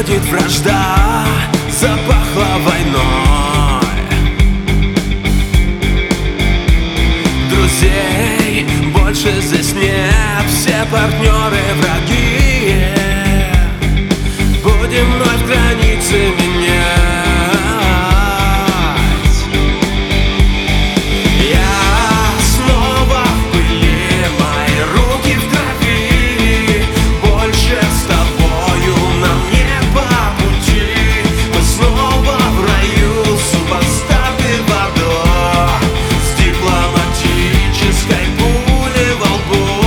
уходит вражда, запахло войной. Друзей больше здесь нет, все партнеры враги. Будем вновь границы менять. Я снова в пыли, мои руки в крови. Больше с тобою нам не по пути. Мы снова в раю, супостаты в аду, с дипломатической пулей во лбу.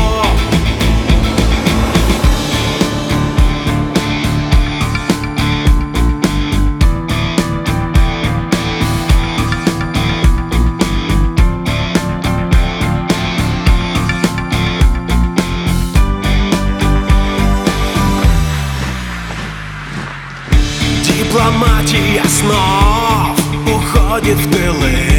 Дипломатия снов уходит в тылы.